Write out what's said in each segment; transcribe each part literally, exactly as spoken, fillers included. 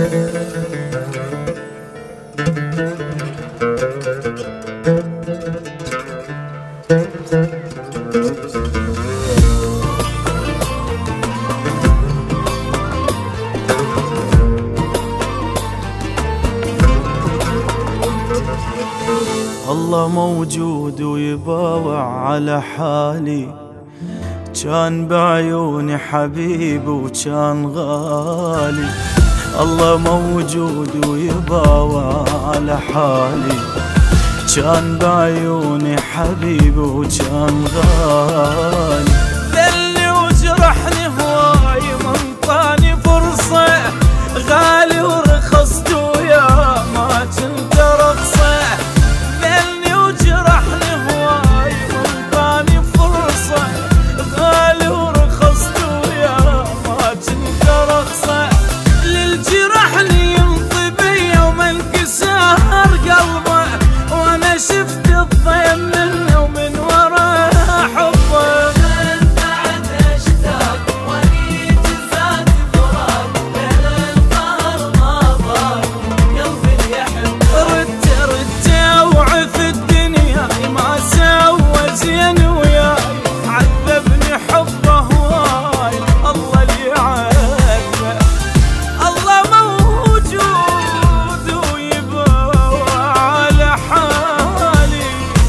الله موجود ويباوع على حالي، كان بعيوني حبيب وكان غالي. الله موجود ويباوع على حالي، كان بعيوني حبيب وكان غالي. ذلي وجرحني هواي منطاني فرصة، غالي ورخصت ويا ما كنت رخصة. ذلي وجرحني هواي منطاني فرصة، غالي ورخصت ويا ما كنت رخصة. للجرحني ينطبي وما انكسر قلبه، وانا شفت الضيم منه ومن وراه حبه. من بعد اشتاق وليد زاد فراق، بين القهر ما ضاق قلبي يحب. ردت ردت اوعى في الدنيا ما سوى زين وياي، عذبني حبه هواي الله اللي يعذبه. الله موجود ويباوع على حالي.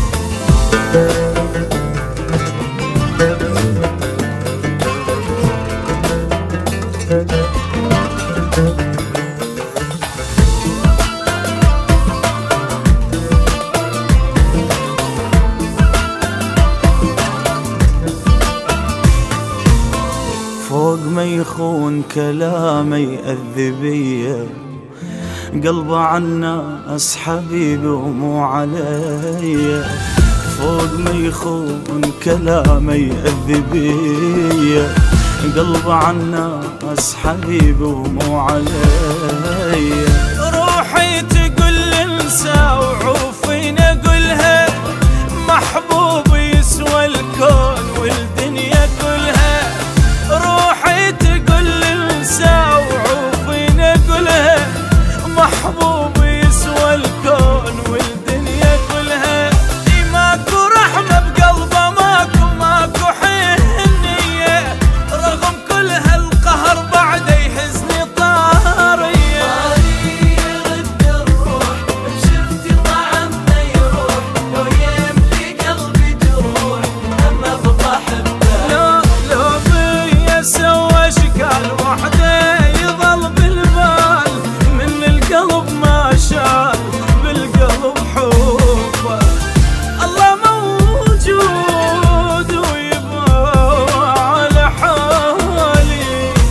فوق ما يخون كلامه يأذبيه، قلبه عالناس حبيبي ومو علي. فوق ما يخون كلامه يأذبيه، قلبه عالناس حبيبي ومو علي. روحي تقول انسى وعوفي نقولها، محبوب يسوى الكون والدنيا كلها. روحي تقول انسى وعوفي نقولها، محبوب يسوى الكون والدنيا كلها. ماكو رحمة بقلبه، ماكو ماكو حنية، رغم كل هالقهر بعده يهزني طارية. طاري يرد الروح بشفتي طعم ما يروح، لو يملي قلبي جروح اما بحبه. لو لو بيا سوى اشكال وحده يظل بالبال، من القلب ما شال بالقلب حبه. الله موجود ويباوع على حالي.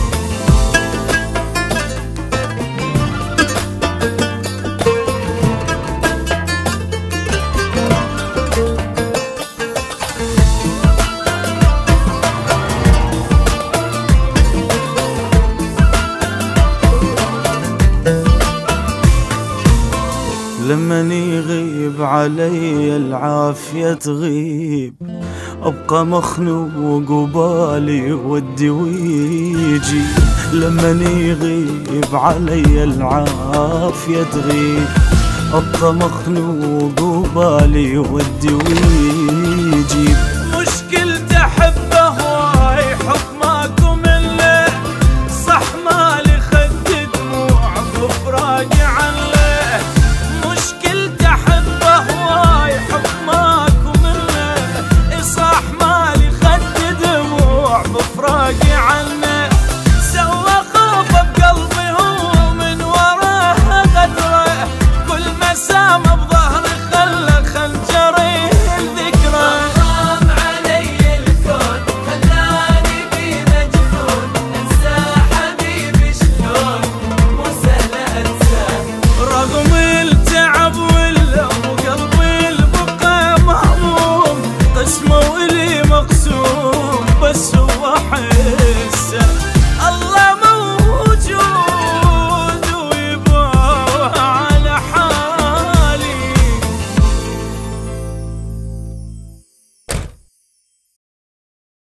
لمن يغيب علي العافية تغيب، أبقى مخنوق وبالي ودي ويجي. لمن يغيب علي العافية تغيب، أبقى مخنوق وبالي ودي ويجي.